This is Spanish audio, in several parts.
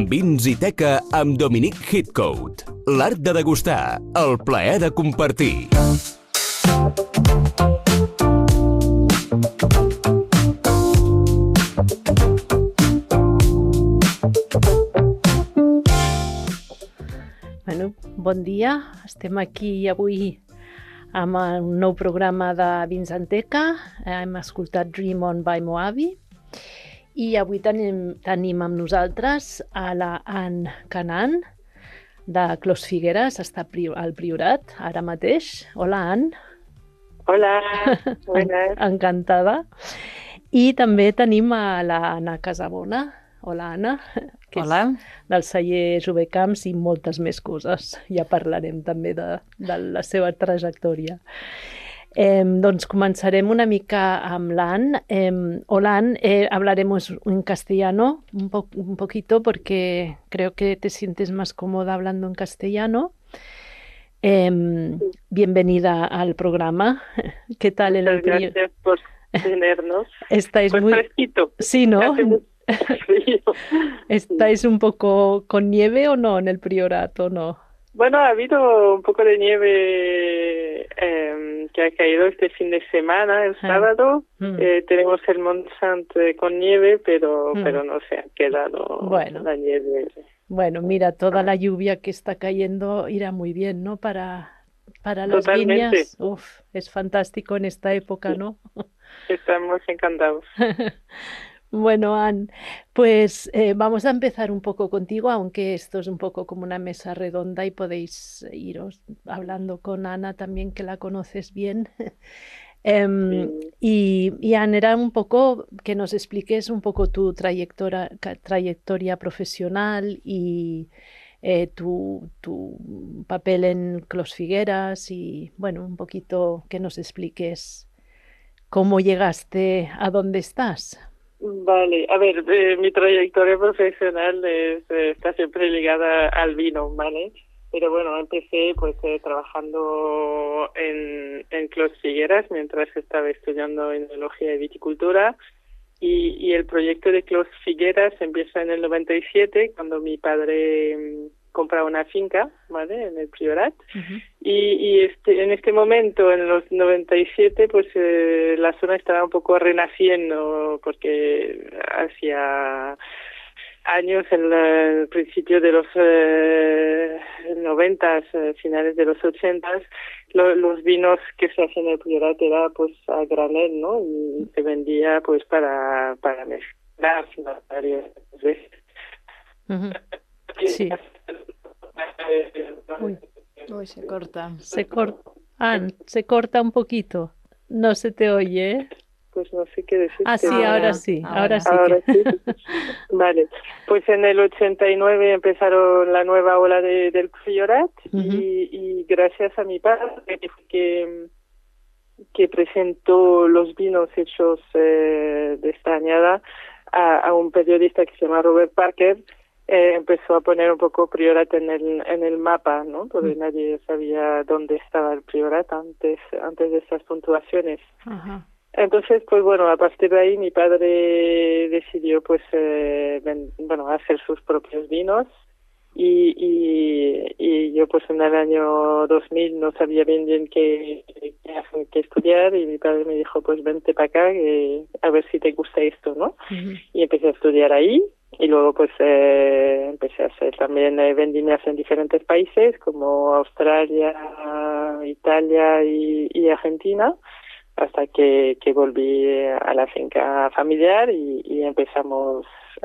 Vins i Teca amb Dominic Heathcote. L'art de degustar, el plaer de compartir. Bueno, bon dia. Estem aquí avui amb un nou programa de Vins en Teca. Hem escoltat Dream On by Moavi. I avui tenim amb nosaltres a la Ann Canaan, de Clos Figueres, està al Priorat, ara mateix. Hola, Ann. Hola, buenas. Encantada. I també tenim a l'Anna Casabona. Hola, Anna. Que Hola. És del celler Jovecamps i moltes més coses. Ja parlarem també de la seva trajectòria. Doncs començarem una mica amb l'Ann. Hola, Ann, hablaremos en castellano un poquito porque creo que te sientes más cómoda hablando en castellano. Bienvenida al programa. ¿Qué tal en el Muchas gracias por tenernos. Estáis pues muy fresquito. Sí, ¿no? Hace mucho frío. ¿Estáis un poco con nieve o no en el Priorat o no? Bueno, ha habido un poco de nieve que ha caído este fin de semana, el sábado. Tenemos el Mont Sant con nieve, pero no se ha quedado la nieve. Bueno, mira, toda la lluvia que está cayendo irá muy bien, ¿no? Para las Totalmente. viñas. Uf, es fantástico en esta época, ¿no? Estamos encantados. Bueno, Ann, pues vamos a empezar un poco contigo, aunque esto es un poco como una mesa redonda y podéis iros hablando con Ana también, que la conoces bien. Y Ann, era un poco que nos expliques un poco tu trayectoria profesional y tu papel en Clos Figueres y, bueno, un poquito que nos expliques cómo llegaste a donde estás. Vale, a ver, mi trayectoria profesional está siempre ligada al vino, ¿vale? Pero bueno, empecé pues trabajando en Clos Figueres mientras estaba estudiando enología y viticultura y el proyecto de Clos Figueres empieza en el 97 cuando mi padre compra una finca, ¿vale? En el Priorat. Y en este momento, en los 97, pues la zona estaba un poco renaciendo porque hacía años, en el principio de los 90, finales de los 80, los vinos que se hacen en el Priorat era pues a granel, ¿no? Y se vendía pues para mezclar varias veces. Sí. Uy, se corta. Ann, se corta un poquito. No se te oye, ¿eh? Pues no sé qué decir. Ah, sí, ahora sí. Ahora sí. Vale, pues en el 89 empezaron la nueva ola del Priorat y gracias a mi padre que presentó los vinos hechos de esta añada a un periodista que se llama Robert Parker, empezó a poner un poco Priorat en el mapa, ¿no? Porque nadie sabía dónde estaba el Priorat antes de estas puntuaciones. Ajá. Entonces, pues bueno, a partir de ahí mi padre decidió pues hacer sus propios vinos y yo pues en el año 2000 no sabía bien qué estudiar y mi padre me dijo pues vente para acá a ver si te gusta esto, ¿no? Y empecé a estudiar ahí y luego pues empecé a hacer también vendimias en diferentes países como Australia, Italia y Argentina, hasta que volví a la finca familiar y empezamos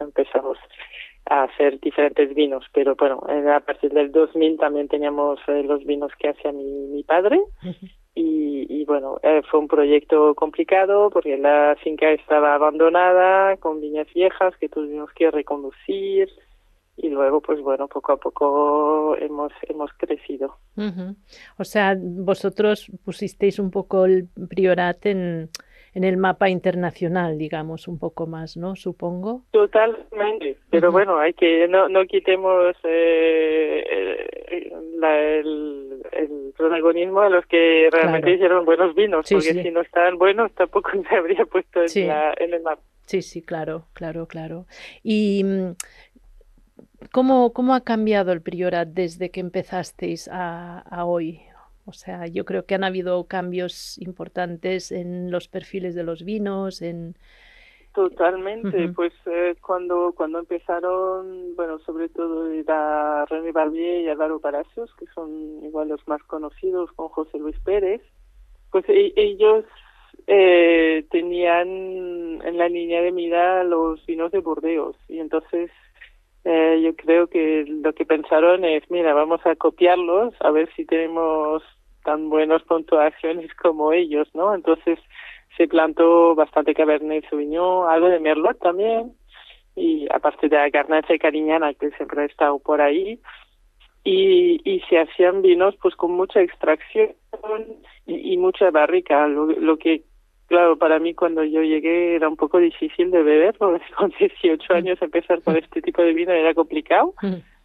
a hacer diferentes vinos, pero bueno, a partir del 2000 también teníamos los vinos que hacía mi padre y bueno, fue un proyecto complicado porque la finca estaba abandonada con viñas viejas que tuvimos que reconducir y luego pues bueno, poco a poco hemos crecido. O sea, vosotros pusisteis un poco el Priorat en el mapa internacional, digamos, un poco más, ¿no? Supongo. Totalmente, pero bueno, hay que no quitemos el protagonismo a los que realmente hicieron buenos vinos, porque si no estaban buenos tampoco se habría puesto en el mapa. Sí, claro. Y ¿Cómo ha cambiado el Priorat desde que empezasteis a hoy? O sea, yo creo que han habido cambios importantes en los perfiles de los vinos, Totalmente, pues cuando empezaron, bueno, sobre todo era René Barbier y Álvaro Palacios, que son igual los más conocidos, con José Luis Pérez, pues ellos tenían en la línea de mira los vinos de Burdeos, y entonces yo creo que lo que pensaron es, mira, vamos a copiarlos, a ver si tenemos tan buenas puntuaciones como ellos, ¿no? Entonces se plantó bastante Cabernet Sauvignon, algo de Merlot también, y aparte de la Garnacha y Cariñana, que siempre ha estado por ahí, y se hacían vinos pues con mucha extracción y mucha barrica, lo que, claro, para mí cuando yo llegué era un poco difícil de beber, porque con 18 años empezar con este tipo de vino era complicado.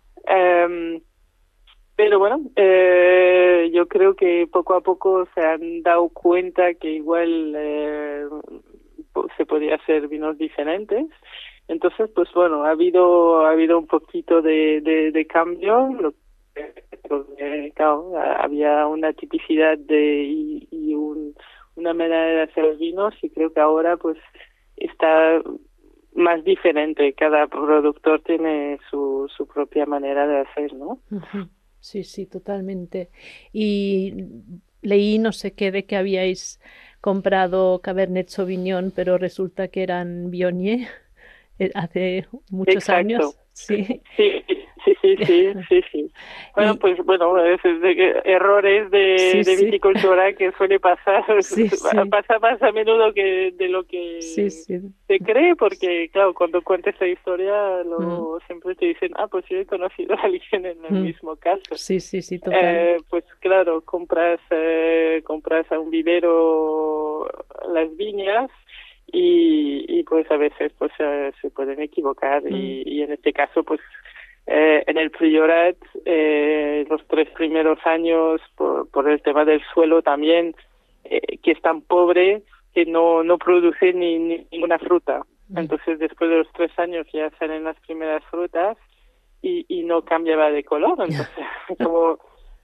Pero bueno, yo creo que poco a poco se han dado cuenta que igual se podía hacer vinos diferentes. Entonces, pues bueno, ha habido un poquito de cambio. Claro, había una tipicidad una manera de hacer vinos, y creo que ahora pues está más diferente. Cada productor tiene su propia manera de hacer, ¿no? Sí, sí, totalmente. Y leí no sé qué de que habíais comprado Cabernet Sauvignon, pero resulta que eran Viognier hace muchos años. Sí. Sí. Bueno, pues bueno, errores de viticultura que suele pasar, pasa más a menudo que de lo que se cree, porque claro, cuando cuentas la historia siempre te dicen, pues yo he conocido a alguien en el mismo caso. Sí, total. Pues claro, compras a un vivero las viñas, y pues a veces pues se pueden equivocar, y en este caso pues en el Priorat los 3 primeros años por el tema del suelo también, que es tan pobre que no produce ninguna fruta. Entonces después de los 3 años ya salen las primeras frutas y no cambiaba de color. Entonces como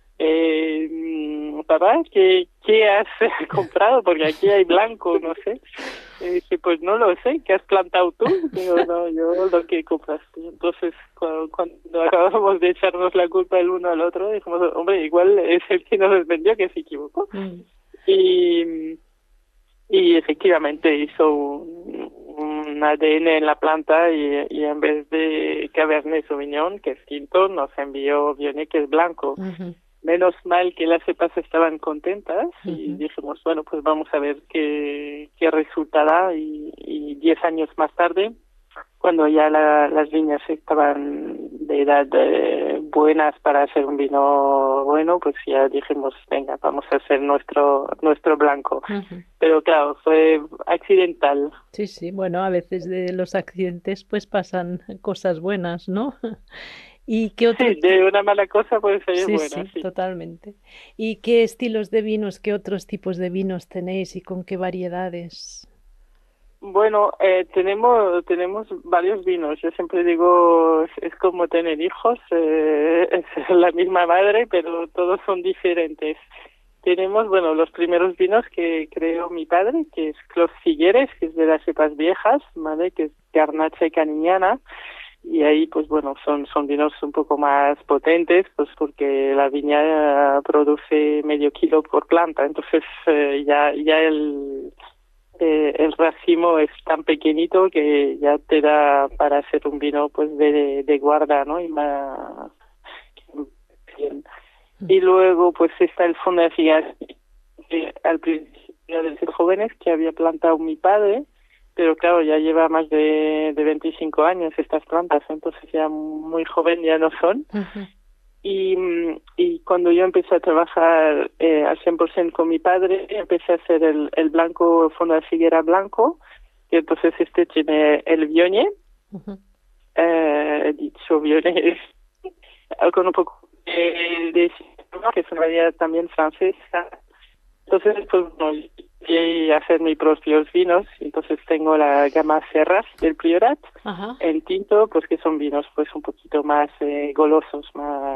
papá, ¿qué has comprado? Porque aquí hay blanco, no sé. Y dije, pues no lo sé, ¿qué has plantado tú? Digo, no, yo lo que compraste. Entonces, cuando acabamos de echarnos la culpa el uno al otro, dijimos, hombre, igual es el que nos vendió que se equivocó. Y efectivamente hizo un ADN en la planta, y en vez de Cabernet Sauvignon, que es tinto, nos envió Viognier, que es blanco. Menos mal que las cepas estaban contentas, y dijimos, bueno, pues vamos a ver qué resultará, y 10 años más tarde, cuando ya las viñas estaban de edad buenas para hacer un vino bueno, pues ya dijimos, venga, vamos a hacer nuestro blanco. Pero claro, fue accidental. Sí, bueno, a veces de los accidentes pues pasan cosas buenas, ¿no? ¿Y qué otro? Sí, de una mala cosa puede salir buena. Sí, totalmente. ¿Y qué estilos de vinos, qué otros tipos de vinos tenéis y con qué variedades? Bueno, tenemos varios vinos. Yo siempre digo, es como tener hijos, es la misma madre, pero todos son diferentes. Tenemos, bueno, los primeros vinos que creó mi padre, que es Clos Figueres, que es de las cepas viejas, ¿vale? Que es Garnacha y Cariñana. Y ahí, pues bueno, son vinos un poco más potentes, pues porque la viña produce medio kilo por planta. Entonces, ya el racimo es tan pequeñito que ya te da para hacer un vino pues de guarda, ¿no? Y más bien. Y luego pues está el Fondo de Figas, al principio de ser jóvenes, que había plantado mi padre, pero claro, ya lleva más de 25 años estas plantas, entonces ya muy joven ya no son. Y cuando yo empecé a trabajar al 100% con mi padre, empecé a hacer el blanco, Fondo de Figuera blanco, y entonces este tiene el Viognier, dicho Viognier, con un poco de que es una variedad también francesa, Entonces, pues bueno, y hacer mis propios vinos. Entonces tengo la gama Serras del Priorat, Ajá. en tinto, pues que son vinos pues un poquito más golosos,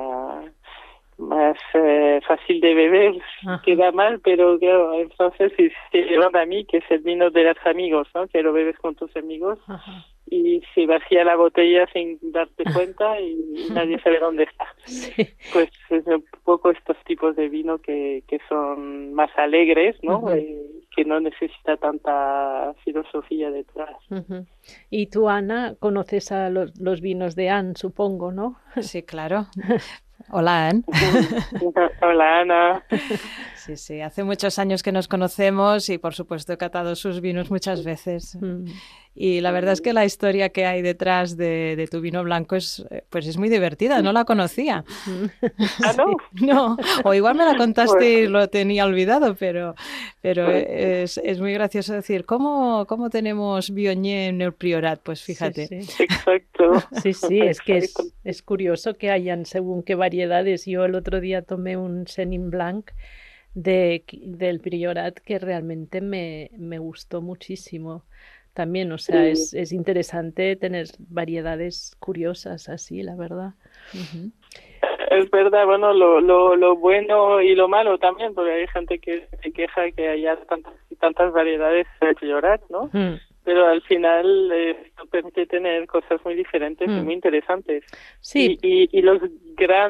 más fácil de beber. Ajá. Queda mal, pero claro, entonces se llevan a mí, que es el vino de los amigos, ¿no? Que lo bebes con tus amigos. Ajá. Y se vacía la botella sin darte cuenta y nadie sabe dónde está. Sí. Pues es un poco estos tipos de vino que son más alegres, ¿no? Ujú. Que no necesita tanta filosofía detrás. Ujú. Y tú, Ana, conoces a los vinos de Anne, supongo, ¿no? Sí, claro. Hola, Anne. Hola, Ana. Sí, sí, hace muchos años que nos conocemos y por supuesto he catado sus vinos muchas veces. Y la verdad es que la historia que hay detrás de tu vino blanco es muy divertida, no la conocía. ¿Ah, no? Sí, no, o igual me la contaste Bueno. y lo tenía olvidado, pero es muy gracioso decir, ¿cómo tenemos Viognier en el Priorat? Pues fíjate. Sí, sí. Exacto. Sí, sí, es que Exacto. es curioso que hayan según qué variedades. Yo el otro día tomé un Chenin Blanc del Priorat que realmente me gustó muchísimo. También, o sea, Sí. es interesante tener variedades curiosas así, la verdad. Ujú. Es verdad, bueno, lo bueno y lo malo también, porque hay gente que se queja que haya tantas variedades de Priorat, ¿no? Mm, Pero al final esto permite tener cosas muy diferentes y muy interesantes. sí, Y los gran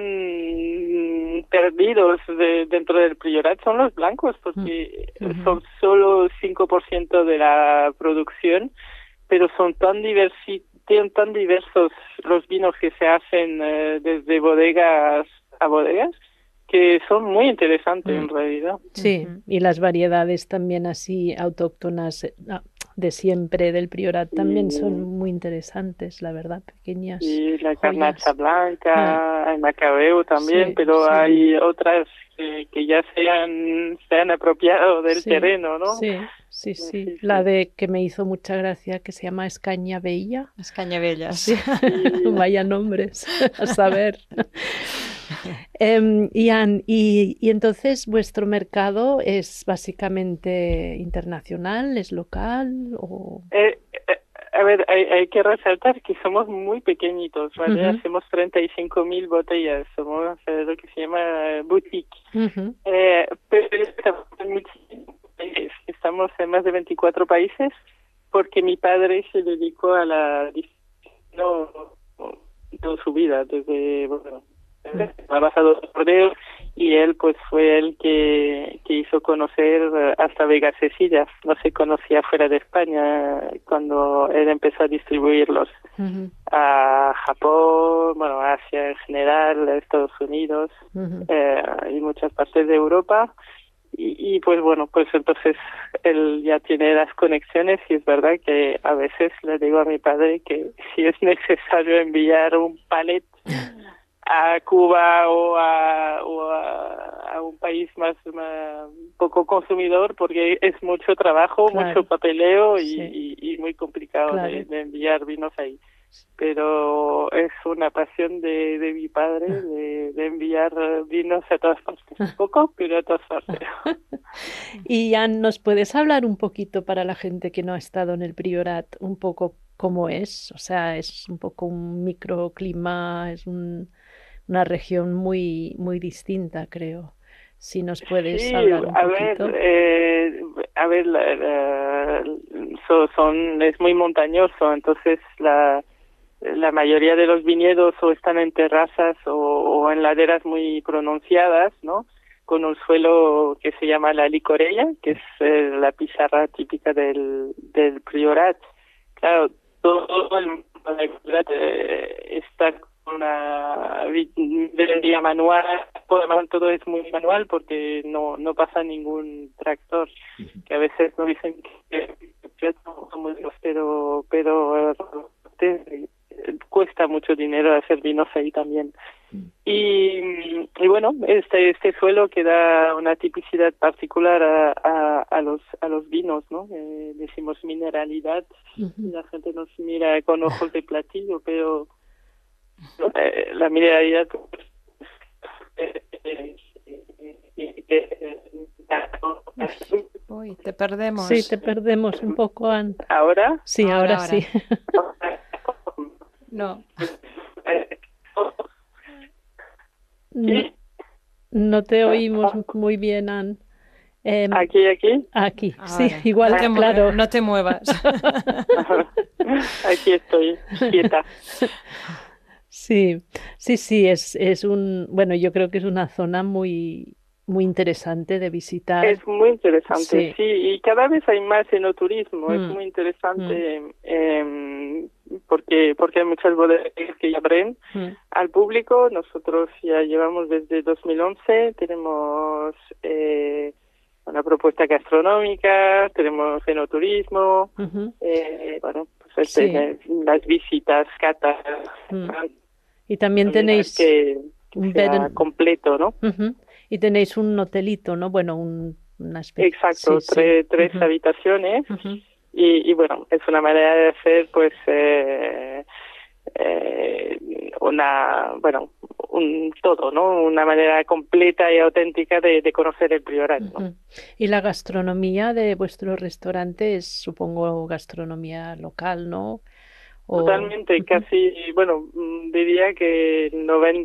perdidos dentro del Priorat son los blancos, porque son solo 5% de la producción, pero son tan diversos los vinos que se hacen desde bodegas a bodegas, que son muy interesantes en realidad. sí, y las variedades también así autóctonas de siempre del Priorat también son muy interesantes, la verdad, pequeñas Y la joyas. Garnacha Blanca, hay Macabeo también, Sí, pero sí. hay otras que ya se han apropiado del Sí, terreno, ¿no? sí, sí, sí. Sí, La sí. de que me hizo mucha gracia, que se llama Escaña Bella. Las cañabellas. Sí, Y, vaya nombres, a saber. Ian, y entonces vuestro mercado es básicamente internacional, es local o... a ver, hay que resaltar que somos muy pequeñitos, ¿vale? Ujú, Hacemos 35.000 botellas, somos lo que se llama boutique. ujú, Pero estamos en muchísimos países. Estamos en más de 24 países porque mi padre se dedicó a la no, toda su vida, desde, bueno, ha pasado por él, y él pues fue el que hizo conocer hasta Vegasecillas. No se conocía fuera de España cuando él empezó a distribuirlos ujú, a Japón, bueno, Asia en general, a Estados Unidos ujú. y muchas partes de Europa. Y pues bueno, pues entonces él ya tiene las conexiones y es verdad que a veces le digo a mi padre que si es necesario enviar un palet a Cuba o a un país más poco consumidor, porque es mucho trabajo, Claro. mucho papeleo Sí. y muy complicado Claro. de enviar vinos ahí. Pero es una pasión de mi padre de enviar vinos a todas partes. Poco, pero a todas partes. Y Ian, ¿nos puedes hablar un poquito para la gente que no ha estado en el Priorat, un poco cómo es? O sea, es un poco un microclima, es una región muy, muy distinta, creo. Si nos puedes Sí, hablar un a poquito. ver, es muy montañoso, entonces la mayoría de los viñedos o están en terrazas o en laderas muy pronunciadas, ¿no? Con un suelo que se llama la licorella, que es la pizarra típica del Priorat. Claro, todo el Priorat está con una vendimia manual, todo es muy manual porque no pasa ningún tractor, que a veces nos dicen que son muy duros, pero cuesta mucho dinero hacer vinos ahí también. Y bueno, este suelo que da una tipicidad particular a los vinos, ¿no? Decimos mineralidad, y la gente nos mira con ojos de platillo, pero la mineralidad Uy, te perdemos. Sí, te perdemos un poco, Ann. ¿Ahora? Sí, ahora sí. No. No te oímos muy bien, Ann. Aquí. Aquí, Ahora. sí, igual, claro. No te muevas. Aquí estoy, quieta. Sí, es bueno, yo creo que es una zona muy interesante de visitar. Es muy interesante, sí, y cada vez hay más enoturismo, es muy interesante porque hay muchas bodegas que ya abren al público. Nosotros ya llevamos desde 2011, tenemos una propuesta gastronómica, tenemos enoturismo, bueno, pues las visitas, catas. Y también tenéis que sea completo, ¿no? Y tenéis un hotelito, ¿no? Bueno, una especie. Exacto, tres habitaciones. Y bueno, es una manera de hacer, pues, un todo, ¿no? Una manera completa y auténtica de conocer el Priorat, ¿no? Y la gastronomía de vuestro restaurante es, supongo, gastronomía local, ¿no? Totalmente, casi, bueno, diría que el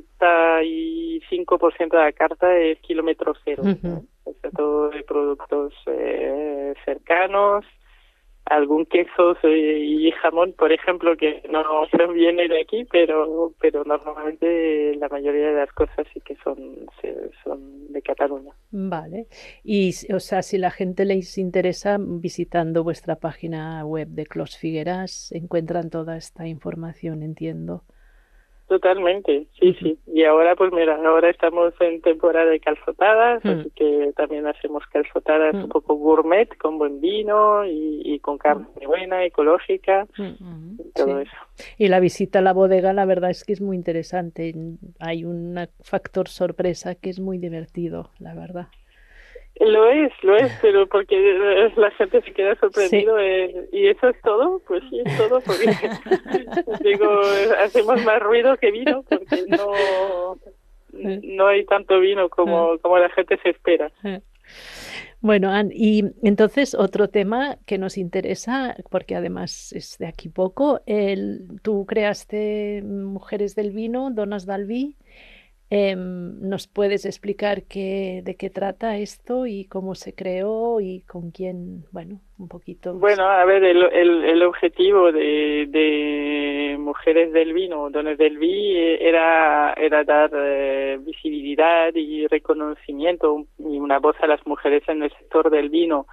95% de la carta es kilómetro cero, ¿no? O sea, todo de productos cercanos, algún queso y jamón, por ejemplo, que no viene de aquí, pero normalmente la mayoría de las cosas sí que son de Cataluña. Vale. Y, o sea, si la gente les interesa, visitando vuestra página web de Clos Figueras, encuentran toda esta información, entiendo. Totalmente, sí. Y ahora, pues mira, ahora estamos en temporada de calzotadas, así que también hacemos calzotadas un poco gourmet, con buen vino y con carne buena, ecológica, y todo eso. Y la visita a la bodega, la verdad es que es muy interesante. Hay un factor sorpresa que es muy divertido, la verdad. Lo es, pero porque la gente se queda sorprendido. ¿Y eso es todo? Pues sí, es todo, porque digo, hacemos más ruido que vino, porque no hay tanto vino como la gente se espera. Bueno, Ann, y entonces otro tema que nos interesa, porque además es de aquí poco, tú creaste Mujeres del Vino, Donas del Vi. ¿Nos puedes explicar de qué trata esto y cómo se creó y con quién? Bueno, un poquito. Bueno, a ver, el objetivo de Mujeres del Vino, Dones del Vi, era dar visibilidad y reconocimiento y una voz a las mujeres en el sector del vino.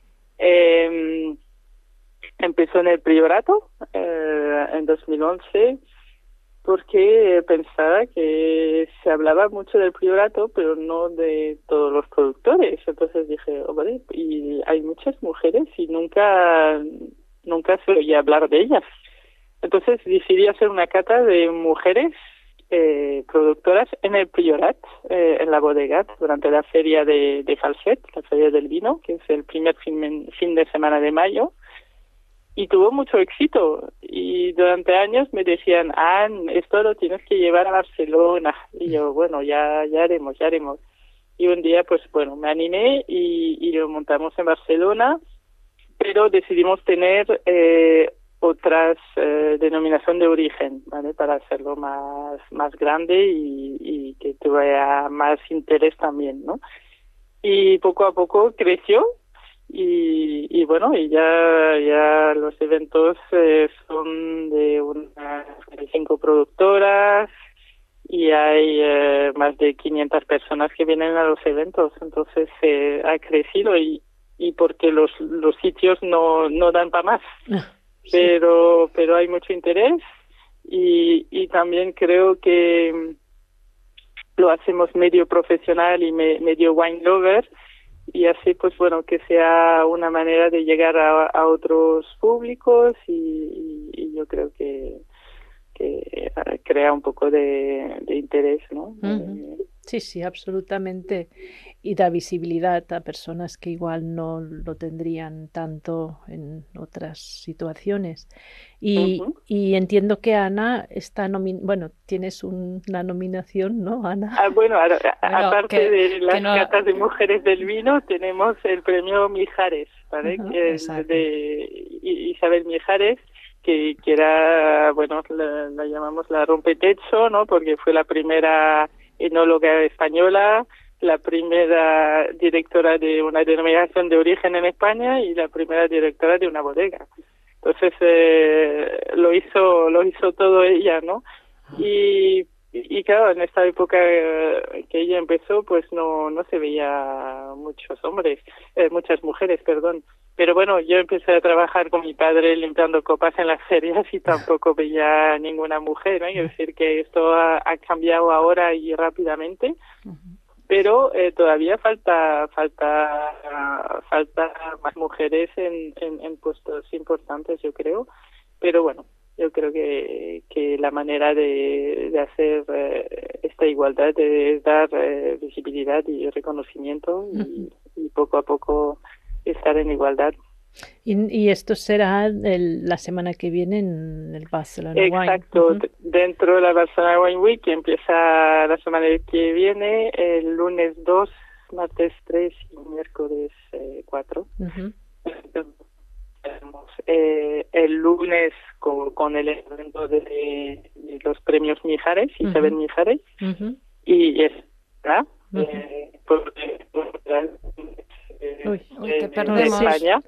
Empezó en el Priorato en 2011. Porque pensaba que se hablaba mucho del Priorato, pero no de todos los productores. Entonces dije, vale, y hay muchas mujeres y nunca se oía hablar de ellas. Entonces decidí hacer una cata de mujeres productoras en el Priorat, en la bodega, durante la feria de Falset, la feria del vino, que es el primer fin de semana de mayo. Y tuvo mucho éxito, y durante años me decían, esto lo tienes que llevar a Barcelona, y yo, bueno, ya haremos. Y un día, pues bueno, me animé y lo montamos en Barcelona, pero decidimos tener otras denominación de origen, ¿vale? Para hacerlo más grande y que tuviera más interés también, ¿no? Y poco a poco creció. Y bueno, y ya los eventos son de unas 5 productoras y hay más de 500 personas que vienen a los eventos. Entonces ha crecido y porque los sitios no dan para más, sí. pero hay mucho interés y también creo que lo hacemos medio profesional y medio wine lover. Y así, pues bueno, que sea una manera de llegar a otros públicos y yo creo que crea un poco de interés, ¿no? Sí, absolutamente. Y da visibilidad a personas que igual no lo tendrían tanto en otras situaciones. Y entiendo que Ana está tienes una nominación, ¿no, Ana? Bueno, aparte de las catas de mujeres del vino, tenemos el premio Mijares, ¿vale? Que es de Isabel Mijares, que era, bueno, la llamamos la rompetecho, ¿no? Porque fue la primera enóloga española, la primera directora de una denominación de origen en España y la primera directora de una bodega. Entonces lo hizo todo ella, ¿no? Y claro, en esta época que ella empezó, pues no se veía muchas mujeres, perdón. Pero bueno, yo empecé a trabajar con mi padre limpiando copas en las ferias y tampoco veía ninguna mujer, ¿no? Es decir, que esto ha cambiado ahora y rápidamente, pero todavía falta más mujeres en puestos importantes, yo creo. Pero bueno, yo creo que la manera de hacer esta igualdad es dar visibilidad y reconocimiento y poco a poco estar en igualdad. Y esto será la semana que viene en el Barcelona Wine. Exacto, dentro de la Barcelona Wine Week, que empieza la semana que viene, el lunes 2, martes 3 y miércoles 4. El lunes con el evento de los premios Mijares, Isabel Mijares, y está te perdemos. España.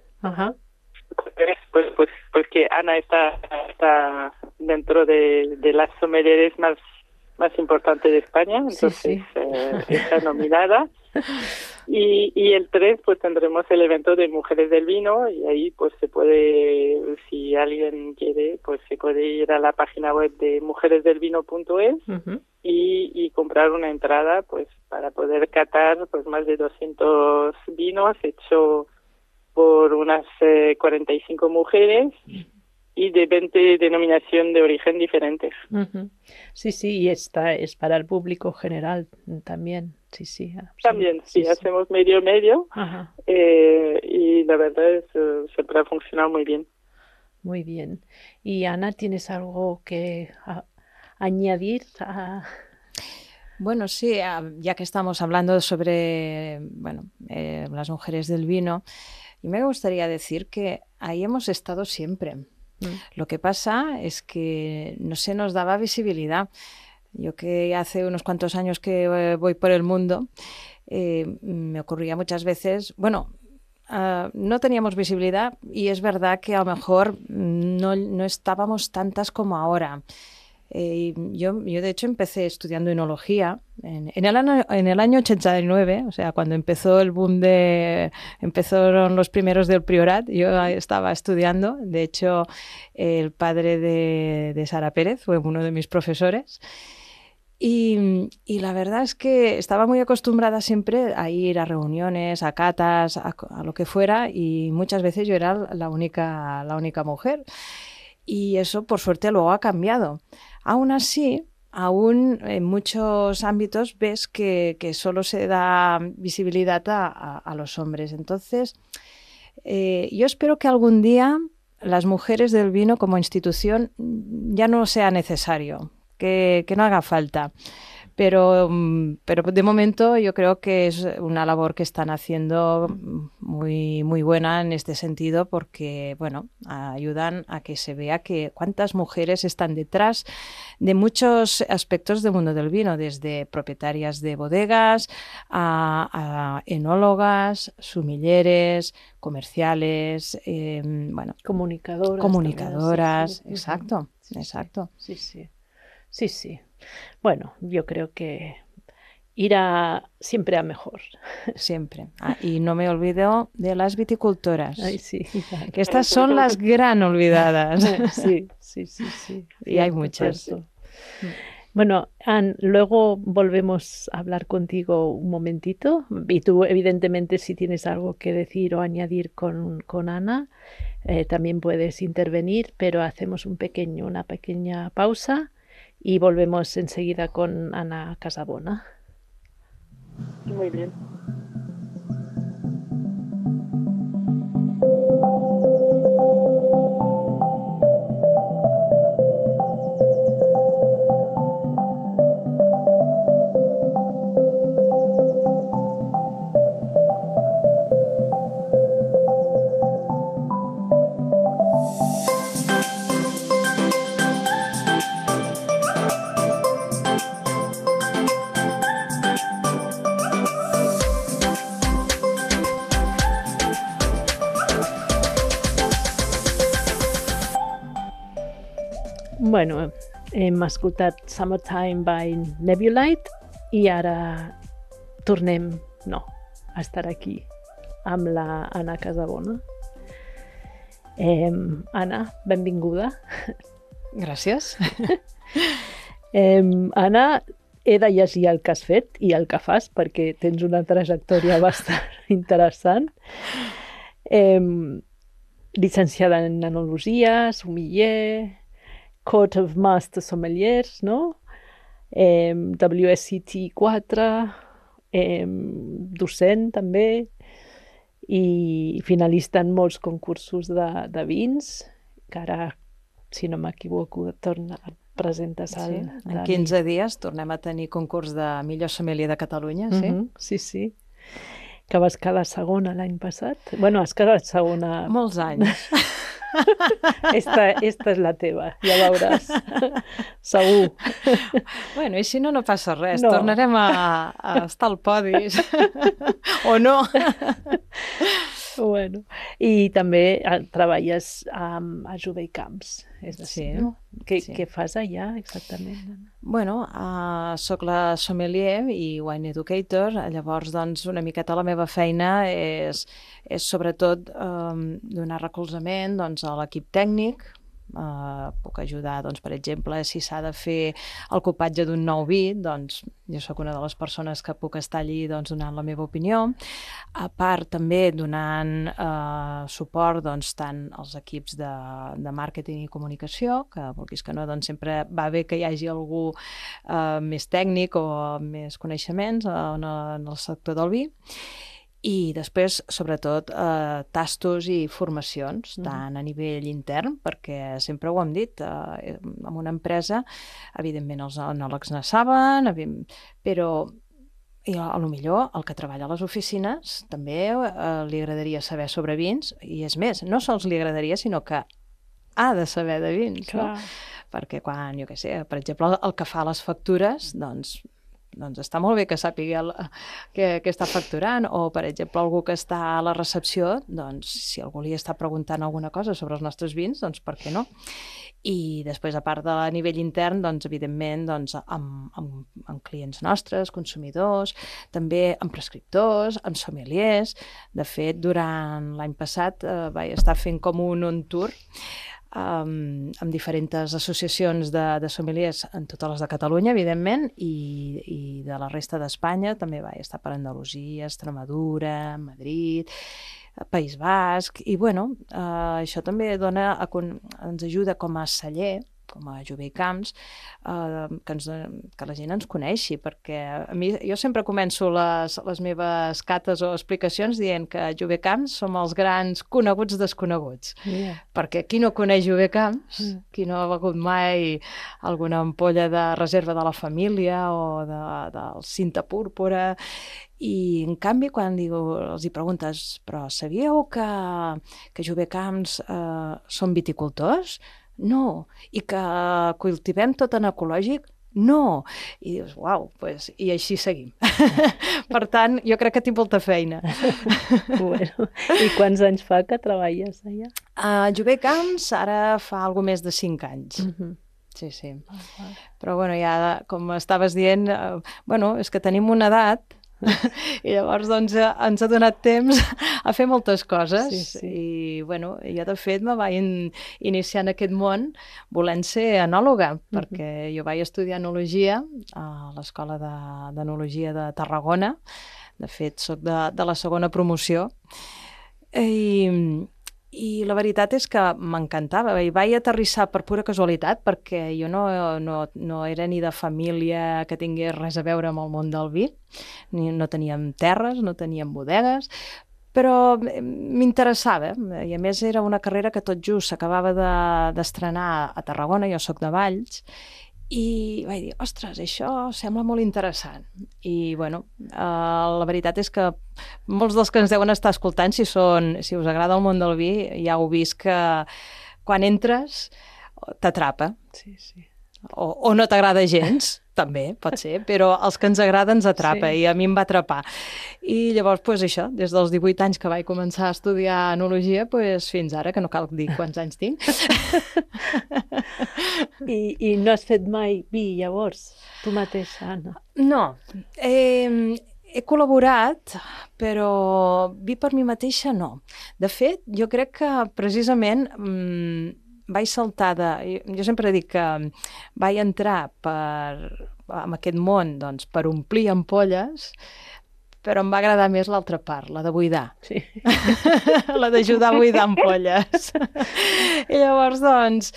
Pues que Ana está dentro de las sommeliers más importantes de España, entonces está nominada. Y el 3 pues tendremos el evento de Mujeres del Vino y ahí pues se puede, si alguien quiere, pues se puede ir a la página web de mujeresdelvino.es y comprar una entrada pues para poder catar pues más de 200 vinos hecho por unas 45 mujeres y de 20 denominación de origen diferentes. Sí, y esta es para el público general también. Sí. También, sí, hacemos medio. Y la verdad es siempre ha funcionado muy bien. Muy bien. Y Ana, ¿tienes algo que añadir? Bueno, sí, ya que estamos hablando sobre las mujeres del vino, y me gustaría decir que ahí hemos estado siempre. Lo que pasa es que no se nos daba visibilidad. Yo que hace unos cuantos años que voy por el mundo, me ocurría muchas veces, no teníamos visibilidad y es verdad que a lo mejor no estábamos tantas como ahora. Yo de hecho empecé estudiando enología en el año 89, o sea, cuando empezó el boom empezaron los primeros del Priorat, yo estaba estudiando. De hecho, el padre de Sara Pérez fue uno de mis profesores. Y la verdad es que estaba muy acostumbrada siempre a ir a reuniones, a catas, a lo que fuera, y muchas veces yo era la única mujer. Y eso, por suerte, luego ha cambiado. Aún así, en muchos ámbitos ves que solo se da visibilidad a los hombres. Entonces, yo espero que algún día las mujeres del vino como institución ya no sea necesario, que no haga falta. Pero de momento yo creo que es una labor que están haciendo muy, muy buena en este sentido porque, ayudan a que se vea que cuántas mujeres están detrás de muchos aspectos del mundo del vino, desde propietarias de bodegas a enólogas, sumilleres, comerciales, comunicadoras, también, sí. Exacto. Sí. Bueno, yo creo que irá siempre a mejor. Siempre. Y no me olvido de las viticultoras. Ay, sí. Que estas son las gran olvidadas. Sí. Y hay muchas. Bueno, Anne, luego volvemos a hablar contigo un momentito. Y tú, evidentemente, si tienes algo que decir o añadir con Ana, también puedes intervenir, pero hacemos una pequeña pausa. Y volvemos enseguida con Ana Casabona. Muy bien. Bueno, hem escoltat Summertime by Nebulite i ara tornem, a estar aquí amb la Anna Casabona. Anna, benvinguda. Gràcies. Anna, he de llegir el que has fet i el que fas perquè tens una trajectòria bastant interessant. Llicenciada en enologia, sommelier, Court of Master Sommeliers, no? WSET 4, docent també, i finalista en molts concursos de vins, que ara, si no m'equivoco, presentes al... Sí, en 15 dies tornem a tenir concurs de millor sommelier de Catalunya, sí? Sí, sí. Que vas quedar segona l'any passat. Bueno, has quedat segona... Molts anys. Esta és la teva, ja veuràs. Segur. Bueno, i si no, no passa res. No. Tornarem a estar al podi. O no. Bueno. I també treballes a Jove Camps. És així, sí, no? Què sí. fas allà, exactament? Bueno, soc la sommelier i wine educator, llavors doncs una miqueta la meva feina és sobretot donar recolzament doncs, a l'equip tècnic. Puc ajudar, doncs, per exemple, si s'ha de fer el copatge d'un nou vi, doncs jo sóc una de les persones que puc estar allí doncs, donant la meva opinió. A part, també donant suport doncs, tant als equips de màrqueting i comunicació, que vulguis que no, doncs sempre va bé que hi hagi algú més tècnic o amb més coneixements en el sector del vi. I després, sobretot, tastos i formacions, tant a nivell intern, perquè sempre ho hem dit, en una empresa, evidentment els enòlegs ne saben, però a lo millor el que treballa a les oficines també li agradaria saber sobre vins, i és més, no sols li agradaria, sinó que ha de saber de vins, no? Perquè quan, jo què sé, per exemple, el que fa les factures, doncs està molt bé que sàpiga què està facturant, o per exemple algú que està a la recepció, doncs si algú li està preguntant alguna cosa sobre els nostres vins, doncs per què no? I després, a part de nivell intern, doncs evidentment doncs, amb clients nostres, consumidors, també amb prescriptors, amb sommeliers. De fet, durant l'any passat vaig estar fent com un on-tour amb diferents associacions de sommeliers en totes les de Catalunya, evidentment, i de la resta d'Espanya. També vaig estar per Andalusia, Extremadura, Madrid, País Basc, i bueno, això també ens ajuda com a celler, com a Jove Camps, que la gent ens coneixi, perquè a mi, jo sempre començo les meves cates o explicacions dient que a Jove Camps som els grans coneguts desconeguts. Perquè qui no coneix Jove Camps, qui no ha begut mai alguna ampolla de reserva de la família o del cinta púrpura, i en canvi quan els hi preguntes, però sabíeu que Jove Camps són viticultors? No. I que cultivem tot en ecològic? No. I dius, uau, i així seguim. Per tant, jo crec que tinc molta feina. Bueno, i quants anys fa que treballes allà? A Jove Camps ara fa alguna més de 5 anys. Sí, sí. Però bueno, ja, com estaves dient, és que tenim una edat i llavors doncs ens ha donat temps a fer moltes coses. I bueno, jo de fet me vaig iniciar en aquest món volent ser enòloga, perquè jo vaig estudiar enologia a l'Escola d'Enologia de Tarragona. De fet, soc de la segona promoció, I la veritat és que m'encantava. I vaig aterrissar per pura casualitat, perquè jo no era ni de família que tingués res a veure amb el món del vi, no teníem terres, no teníem bodegues, però m'interessava. I a més era una carrera que tot just s'acabava d'estrenar a Tarragona, jo soc de Valls, i vaig dir, ostres, això sembla molt interessant. I, bueno, la veritat és que molts dels que ens deuen estar escoltant, si us agrada el món del vi, ja heu vist que quan entres t'atrapa. Sí, sí. O no t'agrada gens, també, pot ser, però els que ens agrada ens atrapa, i a mi em va atrapar. I llavors, doncs això, des dels 18 anys que vaig començar a estudiar enologia, doncs fins ara, que no cal dir quants anys tinc. I no has fet mai vi, llavors, tu mateixa, Anna? No, he col·laborat, però vi per mi mateixa no. De fet, jo crec que precisament vaig saltar jo sempre dic que vaig entrar en aquest món doncs, per omplir ampolles, però em va agradar més l'altra part, la de buidar. Sí. La d'ajudar a buidar ampolles. I llavors, doncs,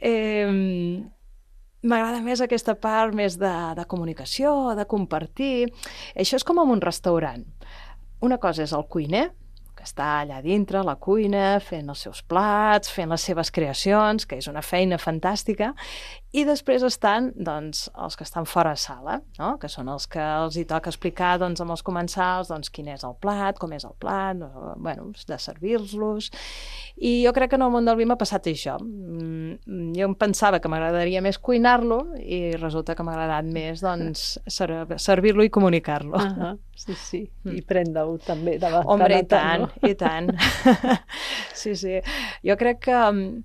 m'agrada més aquesta part més de comunicació, de compartir. Això és com en un restaurant. Una cosa és el cuiner, que està allà dintre, a la cuina, fent els seus plats, fent les seves creacions, que és una feina fantàstica, i després estan doncs, els que estan fora a sala, no? Que són els que els hi toca explicar doncs, amb els comensals doncs, quin és el plat, com és el plat, bueno, de servir-los. I jo crec que en el món del vi m'ha passat això. Jo em pensava que m'agradaria més cuinar-lo i resulta que m'ha agradat més doncs, servir-lo i comunicar-lo. Sí, sí. I prendre-ho també de tant. Hombre, i tant, no? I tant. Sí, sí. Jo crec que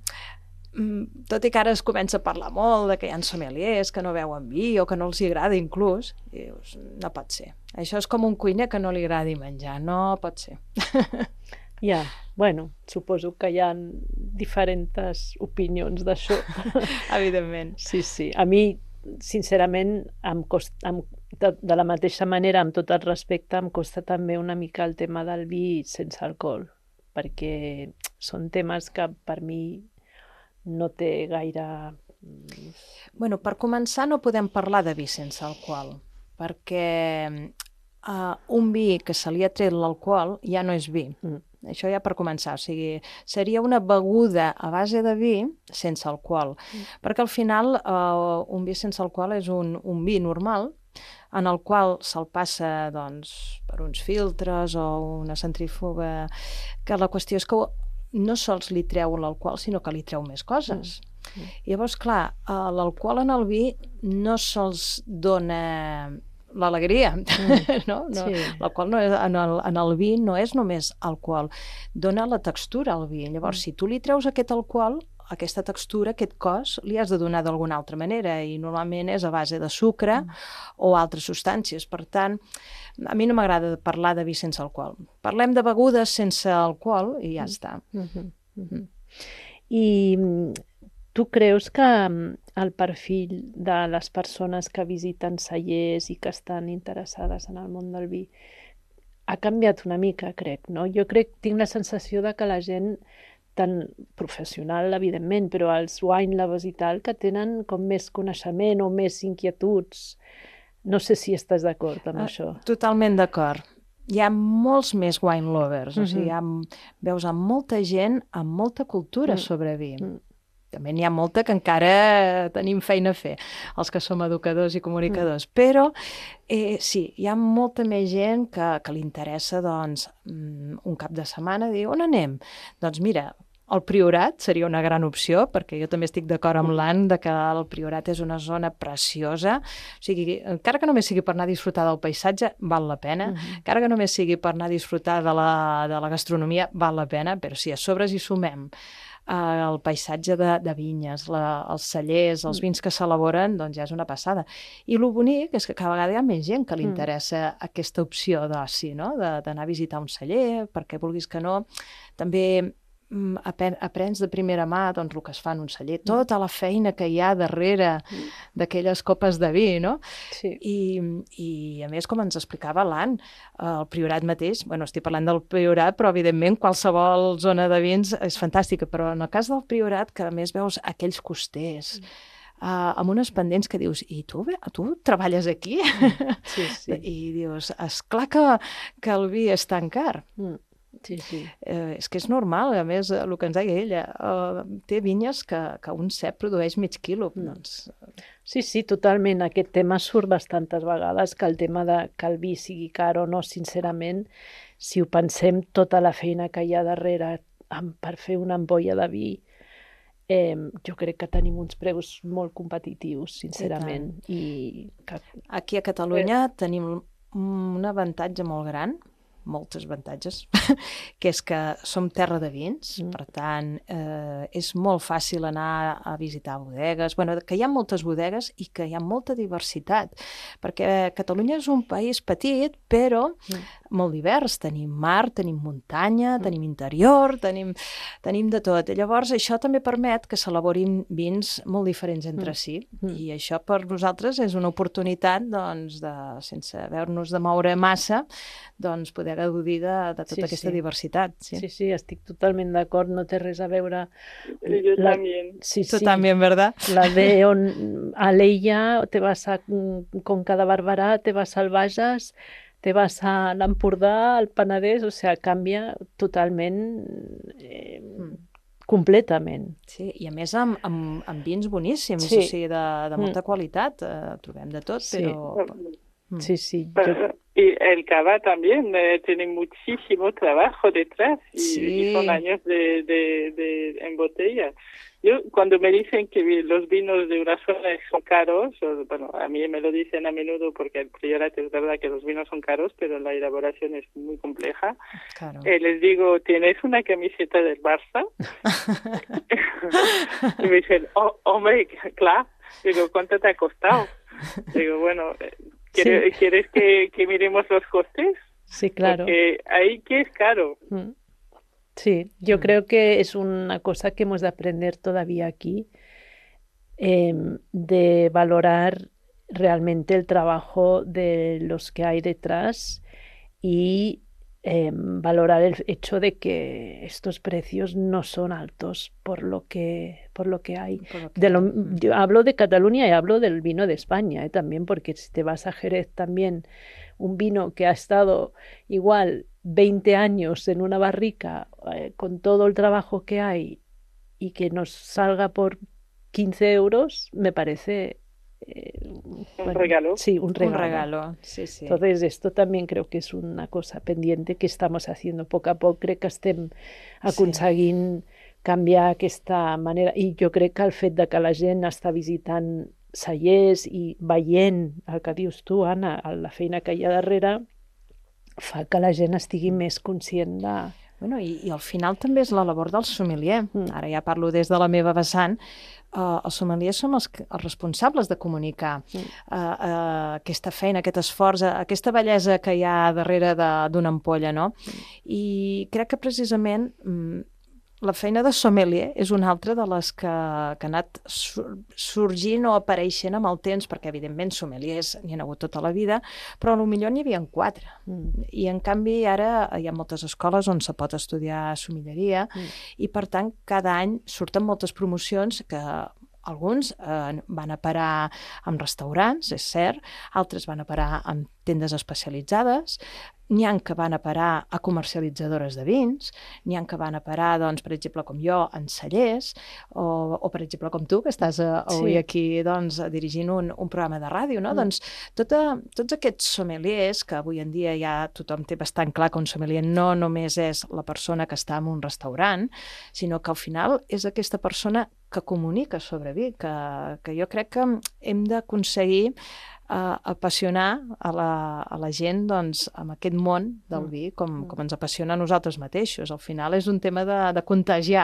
tot i que ara es comença a parlar molt de que hi ha sommeliers que no veuen vi o que no els agrada inclús, i dius, no pot ser. Això és com un cuiner que no li agradi menjar, no pot ser. Ja, bueno, suposo que hi ha diferents opinions d'això. Evidentment. Sí, sí. A mi, sincerament, de la mateixa manera, amb tot el respecte, em costa també una mica el tema del vi sense alcohol, perquè són temes que per mi no té gaire... Bueno, per començar no podem parlar de vi sense alcohol, perquè un vi que se li ha tret l'alcohol ja no és vi. Això ja per començar, o sigui, seria una beguda a base de vi sense alcohol, perquè al final un vi sense alcohol és un vi normal en el qual se'l passa doncs, per uns filtres o una centrífuga, que la qüestió és que no sols li treu l'alcohol, sinó que li treu més coses. Llavors, clar, l'alcohol en el vi no sols dona l'alegria, no? Sí. L'alcohol en el vi no és només alcohol, dona la textura al vi. Llavors, si tu li treus aquest alcohol, aquesta textura, aquest cos, li has de donar d'alguna altra manera, i normalment és a base de sucre o altres substàncies. Per tant, a mi no m'agrada parlar de vi sense alcohol. Parlem de begudes sense alcohol i ja està. I tu creus que el perfil de les persones que visiten cellers i que estan interessades en el món del vi ha canviat una mica, crec, no? Jo tinc la sensació de que la gent tan professional, evidentment, però els wine lovers i tal, que tenen com més coneixement o més inquietuds. No sé si estàs d'acord amb això. Totalment d'acord. Hi ha molts més wine lovers, o sigui, veus molta gent amb molta cultura sobre vi. També n'hi ha molta que encara tenim feina a fer, els que som educadors i comunicadors, però sí, hi ha molta més gent que li interessa doncs, un cap de setmana dir on anem? Doncs mira, el Priorat seria una gran opció, perquè jo també estic d'acord amb l'Ann de que el Priorat és una zona preciosa. O sigui, encara que només sigui per anar a disfrutar del paisatge, val la pena. Encara que només sigui per anar a disfrutar de la gastronomia, val la pena, però si a sobre hi sumem el paisatge de vinyes, els cellers, els vins que s'elaboren, doncs ja és una passada. I el bonic és que cada vegada hi ha més gent que li interessa aquesta opció d'oci, no? D'anar a visitar un celler, perquè vulguis que no. També aprens de primera mà doncs, el que es fa en un celler, tota la feina que hi ha darrere d'aquelles copes de vi, no? Sí. I a més, com ens explicava l'Ann, el Priorat mateix, bueno, estic parlant del Priorat, però evidentment qualsevol zona de vins és fantàstica, però en el cas del Priorat, que a més veus aquells costers, amb unes pendents que dius, i tu treballes aquí? Sí, sí. I dius, esclar que el vi és tan car. Sí, sí. És que és normal, a més, el que ens deia ella, té vinyes que un cep produeix mig quilo. Doncs... Sí, sí, totalment. Aquest tema surt bastantes vegades, que el tema de que el vi sigui car o no, sincerament, si ho pensem, tota la feina que hi ha darrere per fer una ampolla de vi, jo crec que tenim uns preus molt competitius, sincerament. Aquí a Catalunya tenim un avantatge molt gran, molts avantatges, que és que som terra de vins, per tant, és molt fàcil anar a visitar bodegues, bueno, que hi ha moltes bodegues i que hi ha molta diversitat, perquè Catalunya és un país petit, però molt divers. Tenim mar, tenim muntanya, tenim interior, tenim de tot. I llavors, això també permet que s'elaborin vins molt diferents entre si, i això per nosaltres és una oportunitat, doncs, sense haver-nos de moure massa, doncs, poder gaudir de tota aquesta diversitat. Sí, estic totalment d'acord, no té res a veure... Jo també. Tu també, ¿verdad? La de a l'Ella, te vas a Conca de Barberà, te vas al Bages, te vas a l'Empordà, al Penedès, o sigui, canvia totalment, completament. Sí, i a més amb vins boníssims, o sigui, de molta qualitat, trobem de tot, però... Sí. Y el cava también tiene muchísimo trabajo detrás y son años en botella. Yo, cuando me dicen que los vinos de Urasola son caros, bueno, a mí me lo dicen a menudo porque el Priorat es verdad que los vinos son caros, pero la elaboración es muy compleja. Claro. Les digo, ¿tienes una camiseta del Barça? Y me dicen, hombre, claro. Digo, ¿cuánto te ha costado? Digo, bueno... ¿Quieres que miremos los costes? Sí, claro. Porque ahí que es caro. Sí, yo creo que es una cosa que hemos de aprender todavía aquí, de valorar realmente el trabajo de los que hay detrás y valorar el hecho de que estos precios no son altos por lo que hay. Yo hablo de Cataluña y hablo del vino de España, también, porque si te vas a Jerez también, un vino que ha estado igual 20 años en una barrica con todo el trabajo que hay y que nos salga por 15 euros, me parece... un regalo. Sí, un regalo. Sí. Entonces, esto también creo que és una cosa pendiente que estamos haciendo poc a poc. Crec que estem aconseguint canviar aquesta manera. I jo crec que el fet de que la gent està visitant cellers i veient el que dius tu, Anna, la feina que hi ha darrere, fa que la gent estigui més conscient de... Bueno, i al final també és la labor del sommelier. Ara ja parlo des de la meva vessant. Els sommeliers som els responsables de comunicar aquesta feina, aquest esforç, aquesta bellesa que hi ha darrere d'una ampolla, no? I crec que precisament la feina de sommelier és una altra de les que ha anat sorgint o apareixent amb el temps, perquè evidentment sommeliers n'hi ha hagut tota la vida, però potser n'hi havia 4. I en canvi ara hi ha moltes escoles on se pot estudiar sommelieria i per tant cada any surten moltes promocions que alguns van a parar amb restaurants, és cert, altres van a parar amb tendes especialitzades, n'hi ha que van a parar a comercialitzadores de vins, n'hi ha que van a parar, doncs, per exemple, com jo, en cellers, o per exemple, com tu, que estàs avui aquí doncs, dirigint un programa de ràdio, no? Doncs tots aquests sommeliers, que avui en dia ja tothom té bastant clar que un sommelier no només és la persona que està en un restaurant, sinó que al final és aquesta persona que comunica sobre vi, que jo crec que hem d'aconseguir apassionar a la gent doncs, amb aquest món del vi, com ens apassiona a nosaltres mateixos. Al final és un tema de contagiar,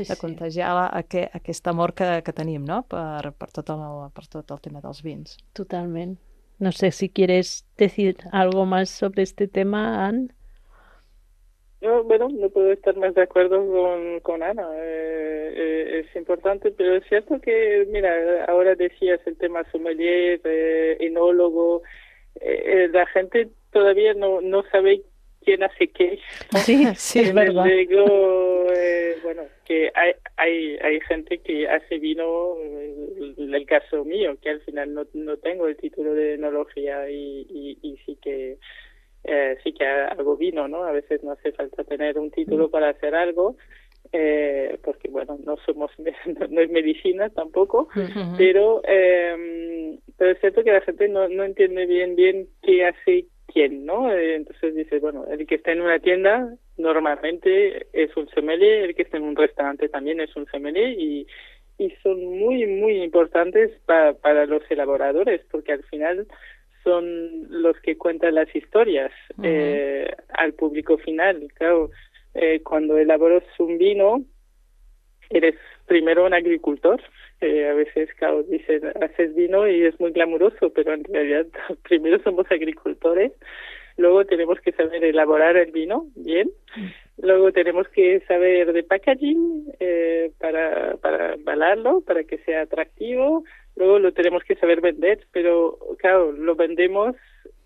aquest amor que tenim, no? per tot el tema dels vins. Totalment. No sé si quieres decir algo más sobre este tema, Anne. No, bueno, no puedo estar más de acuerdo con Ana. Es importante, pero es cierto que, mira, ahora decías el tema sommelier, enólogo. La gente todavía no sabe quién hace qué, ¿no? Sí, es verdad. Luego, bueno, que hay gente que hace vino, el caso mío, que al final no tengo el título de enología y sí que hago vino, ¿no? A veces no hace falta tener un título para hacer algo, porque, bueno, no es medicina tampoco, pero es cierto que la gente no entiende bien qué hace quién, ¿no? Entonces dices, bueno, el que está en una tienda normalmente es un sommelier, el que está en un restaurante también es un sommelier y son muy, muy importantes para los elaboradores, porque al final son los que cuentan las historias al público final. Claro, cuando elaboras un vino, eres primero un agricultor. A veces, claro, dicen, haces vino y es muy glamuroso, pero en realidad primero somos agricultores. Luego tenemos que saber elaborar el vino bien. Luego tenemos que saber de packaging para embalarlo, para que sea atractivo. Luego lo tenemos que saber vender, pero claro, lo vendemos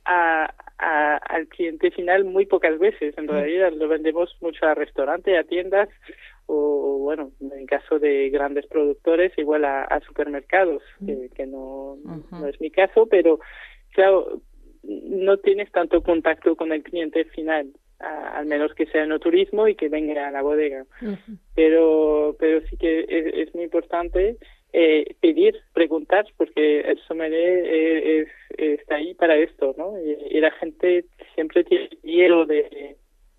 al cliente final muy pocas veces. En realidad lo vendemos mucho a restaurantes, a tiendas o bueno, en el caso de grandes productores, igual a supermercados, que no es mi caso, pero claro, no tienes tanto contacto con el cliente final, al menos que sea en turismo y que venga a la bodega. Pero sí que es muy importante pedir, preguntar, porque el sommelier está ahí para esto, ¿no? Y la gente siempre tiene miedo de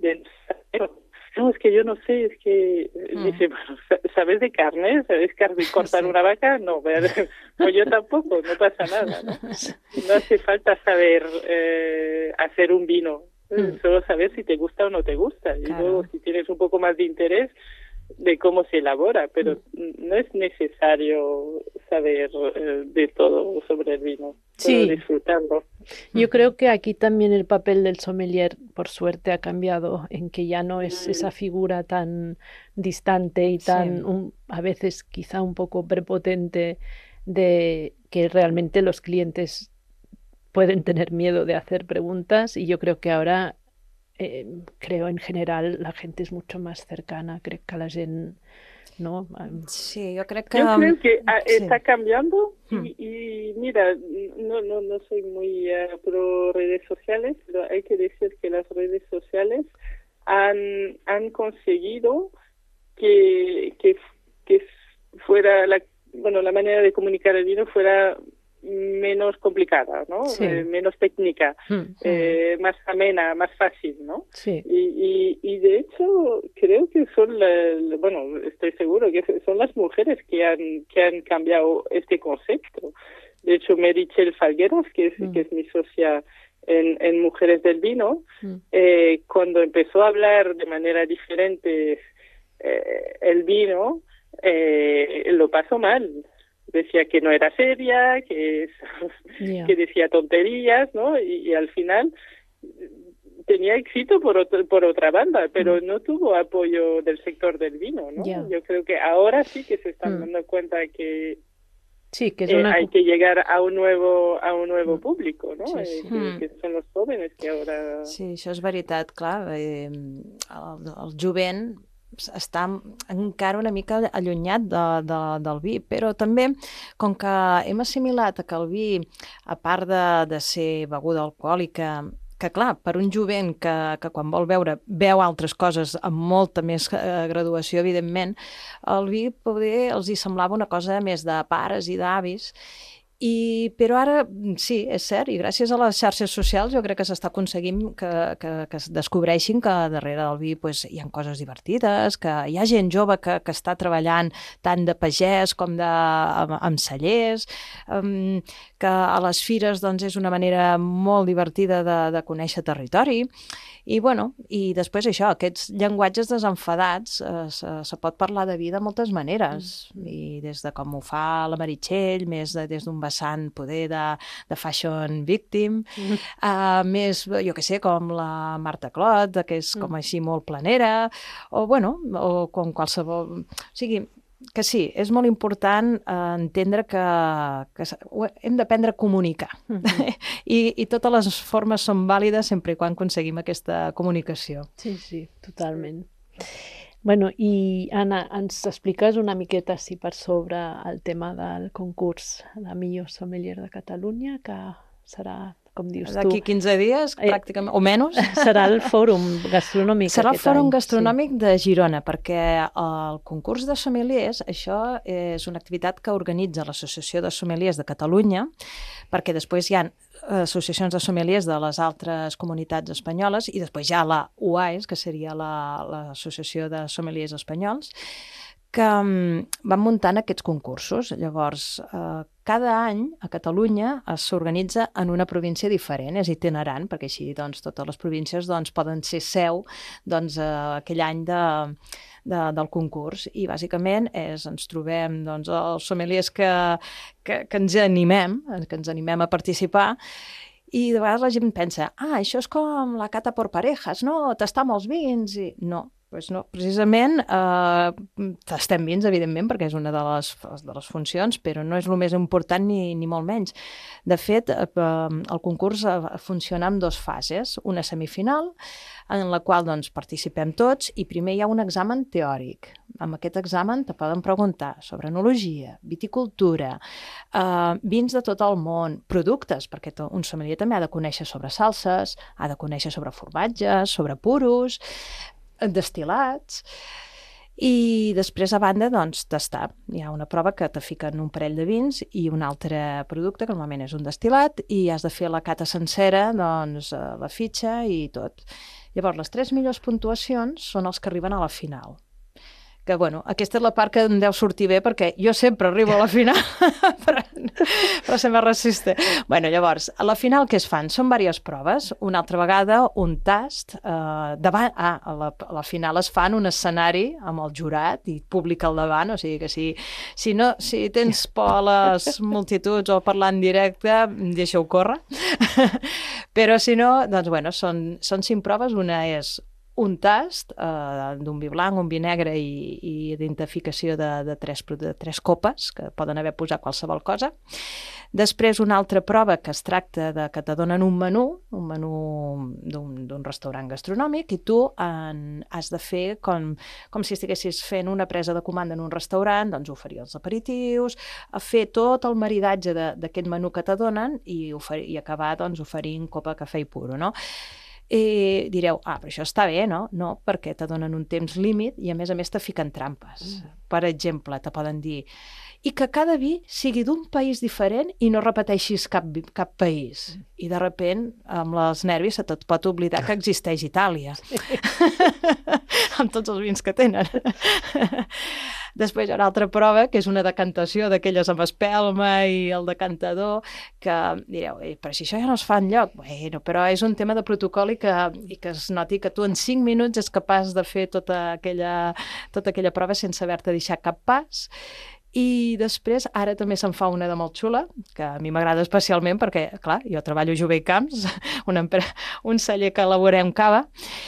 no, es que yo no sé, es que dice, bueno, ¿sabes de carne? ¿Sabes cortar una vaca? No, pues yo tampoco, no pasa nada, ¿no? No hace falta saber hacer un vino, solo saber si te gusta o no te gusta, y luego si tienes un poco más de interés de cómo se elabora, pero no es necesario saber de todo sobre el vino, solo disfrutarlo. Yo creo que aquí también el papel del sommelier, por suerte, ha cambiado, en que ya no es esa figura tan distante y tan, a veces quizá un poco prepotente, de que realmente los clientes pueden tener miedo de hacer preguntas, y yo creo que ahora creo en general la gente és mucho más cercana, crec que la gent, no? Sí, yo creo que está cambiando y mira, no soy muy pro redes sociales, pero hay que decir que las redes sociales han conseguido que fuera la manera de comunicar el vino fuera menos complicada, ¿no? Menos técnica, más amena, más fácil, ¿no? Sí. Y de hecho creo que son estoy seguro que son las mujeres que han cambiado este concepto. De hecho, Meritxell Falgueras, que es mi socia en Mujeres del Vino, cuando empezó a hablar de manera diferente el vino, lo pasó mal. Decía que no era seria, que decía tonterías, ¿no? Y al final tenía éxito por otra banda, pero no tuvo apoyo del sector del vino, ¿no? Yo creo que ahora sí que se están dando cuenta que hay que llegar a un nuevo público, ¿no? Que son los jóvenes que ahora... Sí, això és veritat, clar. El jovent està encara una mica allunyat del vi, però també, com que hem assimilat que el vi, a part de ser beguda alcohòlica, que clar, per un jovent que quan vol beure beu altres coses amb molta més graduació, evidentment, el vi poder els hi semblava una cosa més de pares i d'avis. Però ara sí, és cert, i gràcies a les xarxes socials jo crec que s'està aconseguint que es descobreixin que darrere del vi hi ha coses divertides, que hi ha gent jove que està treballant tant de pagès com amb cellers, que a les fires és una manera molt divertida de conèixer territori, I després això, aquests llenguatges desenfadats, se pot parlar de vida de moltes maneres, i des de com ho fa la Meritxell, més des d'un vessant poder de fashion victim, més, jo què sé, com la Marta Clot, que és com així molt planera, o com qualsevol... O sigui, que sí, és molt important entendre que hem d'aprendre a comunicar. I totes les formes són vàlides sempre i quan aconseguim aquesta comunicació. Sí, totalment. Bueno, i Anna, ens expliques una miqueta per sobre el tema del concurs de millor sommelier de Catalunya, que serà, com dius tu... D'aquí 15 dies, pràcticament, o menys. Serà el Fòrum Gastronòmic. Serà el Fòrum Gastronòmic de Girona, perquè el concurs de sommeliers, això és una activitat que organitza l'Associació de Sommeliers de Catalunya, perquè després hi ha associacions de sommeliers de les altres comunitats espanyoles i després hi ha la UAES, que seria l'Associació de Sommeliers Espanyols, que van muntant aquests concursos. Llavors, cada any a Catalunya s'organitza en una província diferent, és itinerant, perquè així totes les províncies poden ser seu aquell any del concurs. I bàsicament ens trobem els sommeliers que ens animem a participar. I de vegades la gent pensa, això és com la cata por parejas, no? Tastar molts vins. No. Pues no, precisament tastem vins, evidentment, perquè és una de les funcions, però no és el més important ni molt menys. De fet, el concurs funciona en 2 fases. Una semifinal, en la qual participem tots, i primer hi ha un examen teòric. Amb aquest examen te poden preguntar sobre enologia, viticultura, vins de tot el món, productes, perquè un sommelier també ha de conèixer sobre salses, ha de conèixer sobre formatges, sobre puros, destil·lats, i després, a banda, tastar. Hi ha una prova que te fiquen un parell de vins i un altre producte, que normalment és un destil·lat, i has de fer la cata sencera, la fitxa i tot. Llavors, les 3 millors puntuacions són els que arriben a la final. Que, aquesta és la part que em deu sortir bé, perquè jo sempre arribo a la final, però se me resiste. Llavors, a la final què es fan? Són diverses proves. Una altra vegada, un tast. A la final es fa en un escenari amb el jurat i públic al davant, o sigui que si tens por a les multituds o parlar en directe, deixa-ho córrer. Però si no, són 5 proves. Una és un tast d'un vi blanc, un vi negre i identificació de 3 copes, que poden haver posat qualsevol cosa. Després, una altra prova que es tracta que te donen un menú d'un restaurant gastronòmic, i tu has de fer com si estiguessis fent una presa de comanda en un restaurant, oferir els aperitius, fer tot el maridatge d'aquest menú que te donen i acabar oferint copa, cafè i puro, no? I direu, però això està bé, no? No, perquè te donen un temps límit i a més te fiquen trampes. Per exemple, te poden dir i que cada vi sigui d'un país diferent i no repeteixis cap país. I de repent, amb els nervis, se te't pot oblidar que existeix Itàlia. Amb tots els vins que tenen. Després hi ha una altra prova, que és una decantació d'aquelles amb espelma i el decantador, que direu, però si això ja no es fa enlloc. Però és un tema de protocol i que es noti que tu en 5 minuts és capaç de fer tota aquella prova sense haver-te deixat cap pas. I després, ara també se'n fa una de molt xula, que a mi m'agrada especialment perquè, clar, jo treballo a Jové i Camps, un celler que elaborem cava,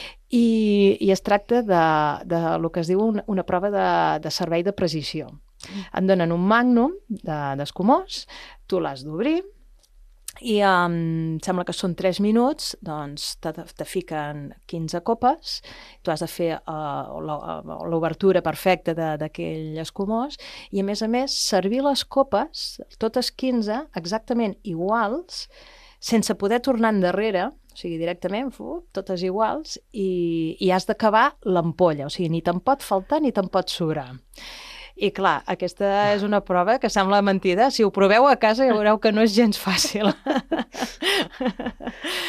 i es tracta de lo que es diu una prova de servei de precisió. Et donen un màgnum d'escumós, tu l'has d'obrir, i em sembla que són 3 minuts, te fiquen 15 copes, tu has de fer l'obertura perfecta d'aquell escumós, i a més, servir les copes, totes 15, exactament iguals, sense poder tornar endarrere, o sigui, directament, totes iguals, i has d'acabar l'ampolla, o sigui, ni te'n pot faltar ni te'n pot sobrar. I clar, aquesta és una prova que sembla mentida. Si ho proveu a casa ja veureu que no és gens fàcil. Però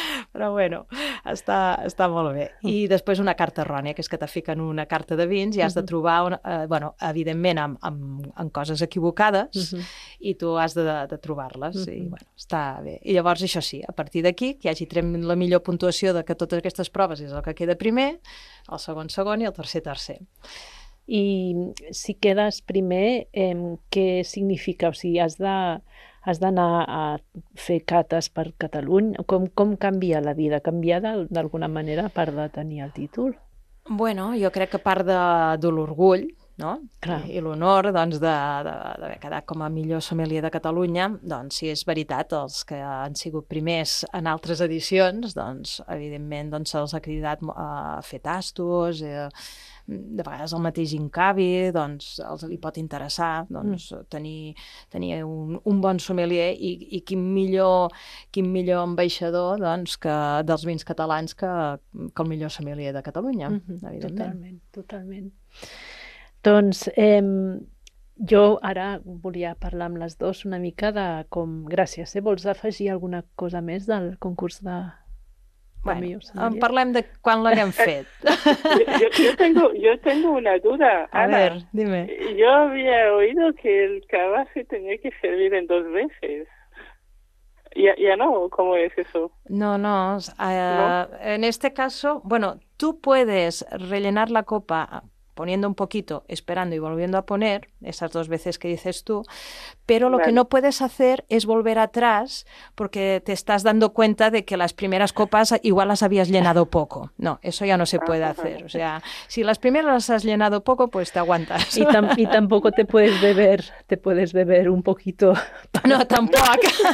però bueno, està molt bé. I després una carta errònia, que és que te fiquen una carta de vins i has de trobar, evidentment, amb coses equivocades, i tu has de trobar-les, i bueno, està bé. I llavors, això sí, a partir d'aquí, que hi hagi tret la millor puntuació de que totes aquestes proves és el que queda primer, el segon i el tercer. I si quedes primer, què significa? O sigui, has d'anar a fer cates per Catalunya? Com canvia la vida? Canvia d'alguna manera a part de tenir el títol? Bueno, jo crec que a part de l'orgull, no? I l'honor d'haver quedat com a millor sommelier de Catalunya, doncs si és veritat, els que han sigut primers en altres edicions, doncs evidentment se'ls ha cridat a fer tastos, de vegades el mateix Incavi, doncs li pot interessar tenir un bon sommelier, i quin millor ambaixador dels vins catalans que el millor sommelier de Catalunya, evidentment. Totalment. Doncs jo ara volia parlar amb les dues una mica de com... Gràcies, vols afegir alguna cosa més del concurs de... Bueno, parlem de quan l'haguem fet. Yo tengo una duda, Ana. A ver, dime. Yo había oído que el cava se tenía que servir en 2 veces. Ya no, ¿cómo es eso? No. En este caso, bueno, tú puedes rellenar la copa poniendo un poquito, esperando y volviendo a poner, esas 2 veces que dices tú, pero lo que no puedes hacer es volver atrás porque te estás dando cuenta de que las primeras copas igual las habías llenado poco. No, eso ya no se puede hacer. O sea, si las primeras las has llenado poco, pues te aguantas. Y tampoco te puedes beber un poquito. No, tampoco.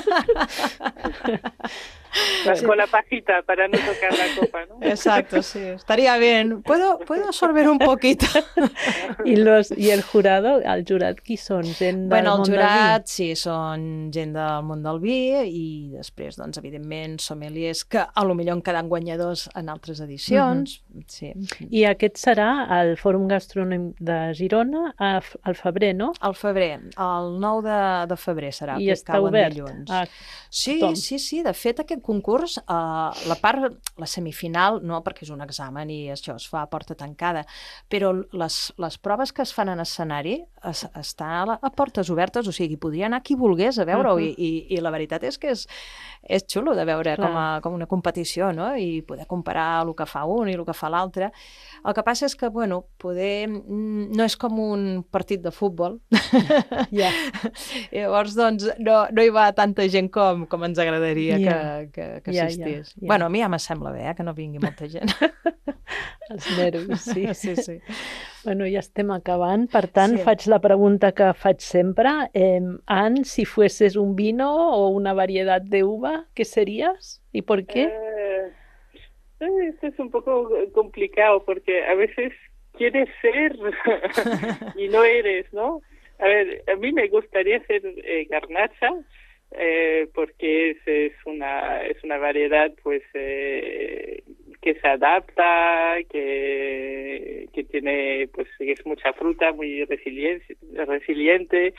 Con la pajita para no tocar la copa, ¿no? Exacto, sí. Estaría bien. ¿Puedo absorber un poquito? I el jurat qui són? Gent del món del vi? El jurat, sí, són gent del món del vi, i després, doncs, evidentment, sommeliers que a lo millor han quedat guanyadors en altres edicions. Sí. I aquest serà al Fòrum Gastronòmic de Girona al febrer, no? Al febrer, el 9 de febrer serà. I està obert? Sí. De fet, aquest concurs, la semifinal, no, perquè és un examen i això es fa a porta tancada, però les proves que es fan en escenari està a portes obertes, o sigui, podria anar qui volgués a veure-ho, i la veritat és que és xulo de veure com una competició, no? I poder comparar el que fa un i el que fa l'altre. El que passa és que, bueno, no és com un partit de futbol. Llavors, doncs, no hi va tanta gent com ens agradaria que assistís. Bueno, a mi ja me sembla bé, que no vingui molta gent. Els nervis, sí. Sí. Bueno, ja estem acabant, per tant, faig la pregunta que faig sempre. Anne, si fueses un vino o una variedad de uva, ¿qué serías? ¿Y por qué? Esto es un poco complicado porque a veces quieres ser y no eres, ¿no? A ver, a mí me gustaría ser garnacha porque es una variedad pues que se adapta, que tiene pues que es mucha fruta, muy resiliente,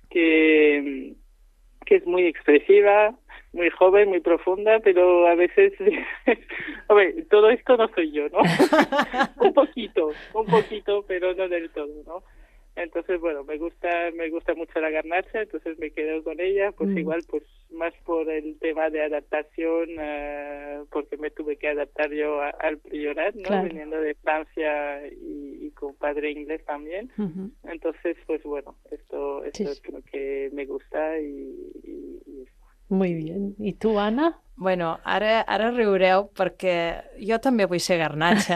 que es muy expresiva, muy joven, muy profunda, pero a veces, hombre, todo esto no soy yo, ¿no? un poquito, pero no del todo, ¿no? Entonces, bueno, me gusta mucho la garnacha, entonces me quedo con ella, pues igual, pues más por el tema de adaptación, porque me tuve que adaptar yo al Priorat, ¿no? Claro. Viniendo de Francia y con padre inglés también. Entonces, pues bueno, esto es lo que me gusta y Muy bien. I tu, Anna? Bueno, ara riureu perquè jo també vull ser garnatxa.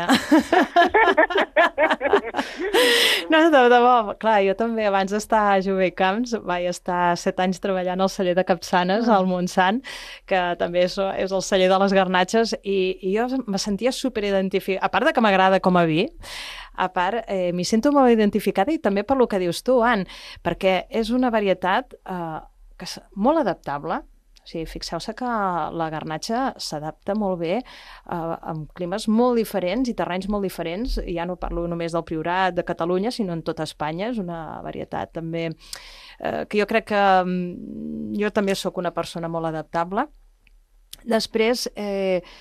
No, de debò, clar, jo també abans d'estar a Jove Camps vaig estar 7 anys treballant al celler de Capçanes, al Montsant, que també és el celler de les garnatxes, i jo me sentia superidentificada, a part de que m'agrada com a vi, a part m'hi sento molt identificada, i també per lo que dius tu, Ann, perquè és una varietat que és molt adaptable. O sigui, fixeu-se que la garnatxa s'adapta molt bé amb climes molt diferents i terrenys molt diferents. Ja no parlo només del Priorat, de Catalunya, sinó en tota Espanya. És una varietat també que jo crec que jo també sóc una persona molt adaptable. Després,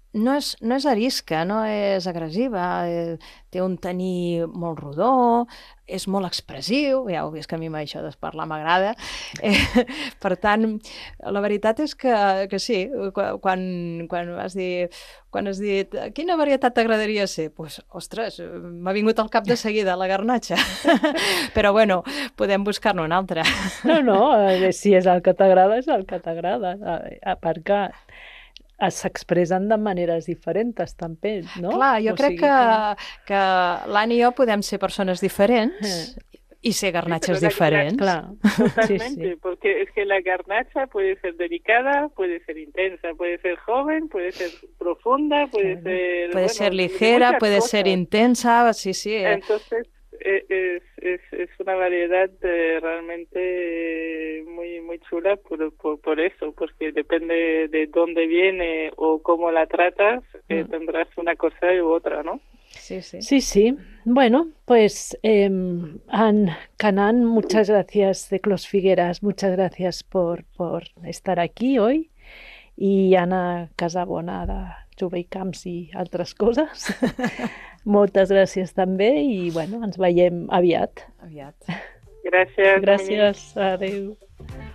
no és arisca, no és agressiva, té un taní molt rodó, és molt expressiu, ja heu vist que a mi això de parlar m'agrada. Per tant, la veritat és que sí, quan has dit quina varietat t'agradaria ser? Doncs, ostres, m'ha vingut al cap de seguida la garnatxa. Però bueno, podem buscar-ne una altra. No, si és el que t'agrada, és el que t'agrada, perquè s'expressen de maneres diferents també, no? Clar, jo crec que l'Anna i jo podem ser persones diferents y ser garnachas diferentes. Claro. Totalmente, sí. Porque es que la garnacha puede ser delicada, puede ser intensa, puede ser joven, puede ser profunda, puede ser... Puede ser ligera, puede ser intensa, sí. Entonces, es una variedad realmente muy chula por eso, porque depende de dónde viene o cómo la tratas, tendrás una cosa u otra, ¿no? Sí. Bueno, pues Canan, muchas gracias de Clos Figueras, muchas gracias por estar aquí hoy. I Anna Casabona de Jove i Camps i altres coses. Moltes gràcies també i bueno, ens veiem aviat. Gràcies. Gràcies, adéu.